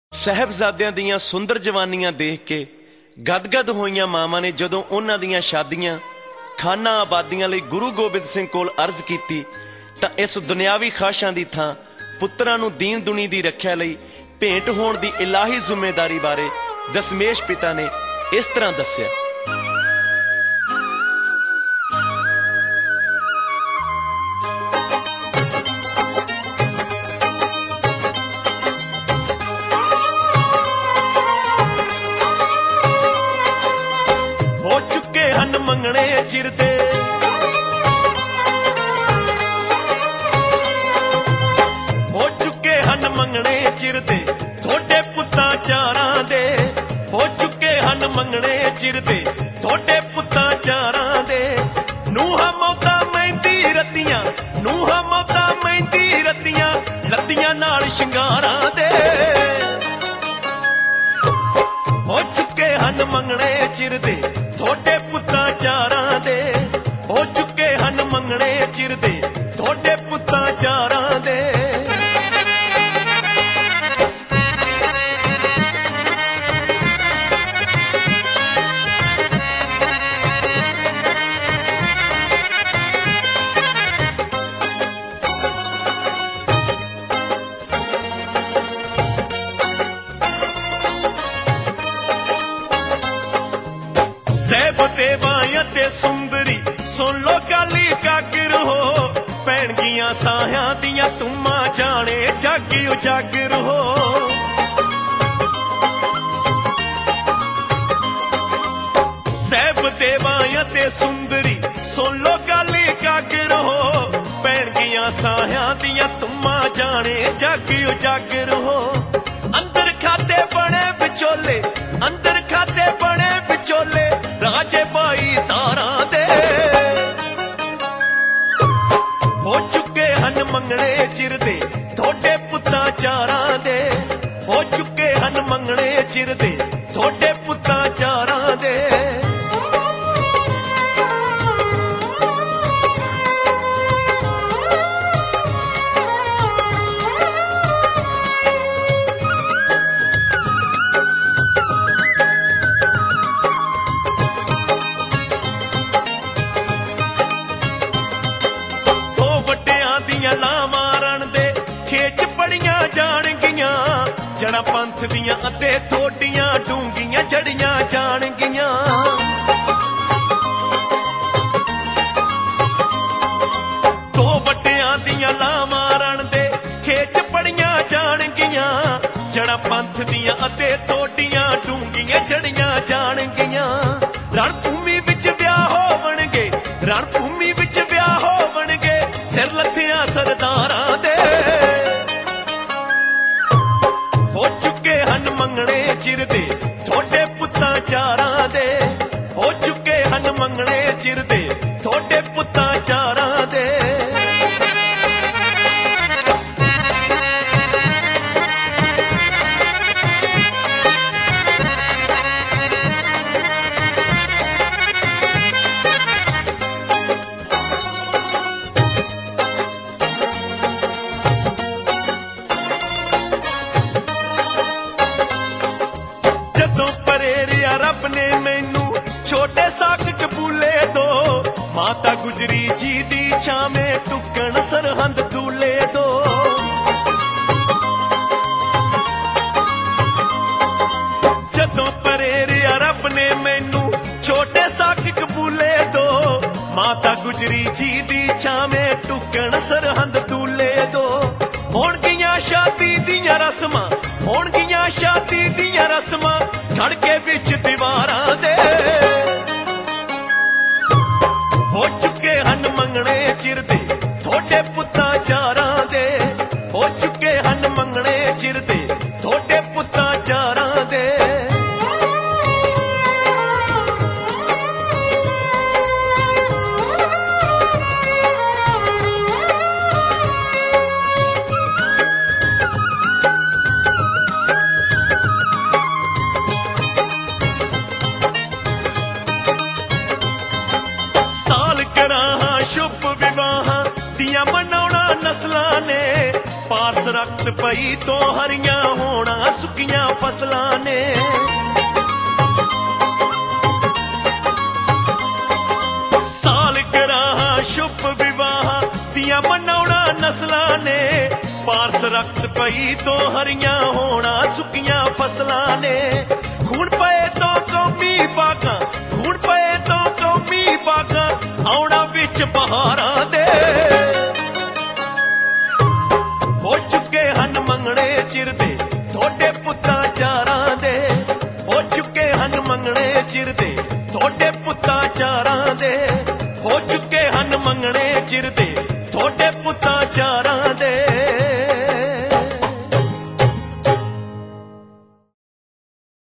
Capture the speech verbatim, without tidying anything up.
साहिबजादियां दियां सुंदर जवानियां देख के गदगद होईयां मावां ने जदों उन्हां दियां शादियां खाना आबादियां लई गुरु गोबिंद सिंह कोल अर्ज कीती तां इस दुनियावी खाशां दी थां पुत्तरां नूं दीन दुनी दी रखिया लई भेंट होण दी इलाही जिम्मेदारी बारे दशमेश पिता ने इस तरह दस्सिया। मंगने चिरते हो चुके हन मंगने चिरते थोड़े पुत्तां चारां दे हो चुके हन मंगने चिरते थोड़े पुत्तां चारां दे नूहां मौतां मैंदी रतियां नूहां मौतां मैंदी रतियां लत्तियां नाल शिंगारां दे हो चुके हन मंगने चिरते थोड़े पुत्तां चारां दे हो चुके हन मंगने चिरदे थोड़े पुत्तां चारां दे। सैबते बायां ते सुंदरी सुन लो गाली कागर हो भैणगियां साहियां दियां तुमा जाने जागी उजागर हो सैबते बायां ते सुंदरी सुन लो गाली कागर हो भैणगियां साहियां दियां तुमा जाने जागी उजागर हो अंदर खाते बने विचोले अंदर खाते बने विचोले राजे भाई तारा दे हो चुके हन मंगने चिरदे थोड़े पुत्तां चारां दे हो चुके हन मंगने चिरदे थोड़े पुत्तां चारां दे। जड़ा पंथ दियां अते थोड़ियां डूंगियां जड़ियां जाणगियां दो वड्डियां दियां लावां रण दे खेच पड़ियां जाणगियां जड़ा पंथ दियां अते थोड़ियां डूंगियां जड़ियां जाणगियां रणभूमि विच ब्याह होवणगे रणभूमि विच ब्याह होवणगे सिर लथियां सरदारां दे हो चुके हन मंगने चिरदे थोड़े पुत्तां चारां दे हो चुके हन मंगने चिरदे थोड़े पुत्तां चारां दे। रब ने मैनू छोटे साक कबूले दो माता गुजरी जी दी छावें टुकन सरहंद दूले दो जदों परेरे रब ने मैनू छोटे साक कबूले दो माता गुजरी जी दी छावें टुकन सरहंद दूले दो होणगियां शादी दियां रस्मां होणगियां शादी दियां रस्मां खड़के विच दीवारां दे हो चुके हन मंगने चिरदे थोड़े पुत्तां चारां दे हो चुके हन मंगने चिरदे थोड़े पुत्तां चारां दे। साल करां शुभ विवाह दियां मनाउणा नस्लां ने पास रक्त पई तो हरियां होना सुकियां ਫਸਲਾਂ ਨੇ। ਸਾਲਗਿਰਾਹਾਂ ਸ਼ੁਭ ਵਿਵਾਹਾਂ ਦੀਆਂ ਮਨਾਉਣਾ ਨਸਲਾਂ ਨੇ। ਪਾਰਸ ਰਕਤ ਪਈ ਤੋਂ ਹਰੀਆਂ ਹੋਣਾ ਸੁੱਕੀਆਂ ਫਸਲਾਂ ਨੇ। ਖੂਨ ਪਏ ਤੋਂ ਕੌਮੀ ਬਾਗਾਂ, ਖੂਨ ਪਏ ਤੋਂ ਕੌਮੀ ਬਾਗਾਂ, ਆਉਣਾ ਵਿੱਚ ਬਹਾਰਾਂ ਦੇ। ਹੋ ਚੁੱਕੇ ਹਨ ਮੰਗਣੇ ਚਿਰਦੇ ਤੁਹਾਡੇ ਪੁੱਤਾਂ ਚਾਰਾਂ ਦੇ। ਹੋ ਚੁੱਕੇ ਹਨ ਮੰਗਣੇ ਚਿਰਦੇ ਤੁਹਾਡੇ ਪੁੱਤਾਂ ਚਾਰਾਂ ਦੇ। ਹੋ ਚੁੱਕੇ ਹਨ ਮੰਗਣੇ ਚਿਰਦੇ ਤੁਹਾਡੇ ਪੁੱਤਾਂ ਚਾਰਾਂ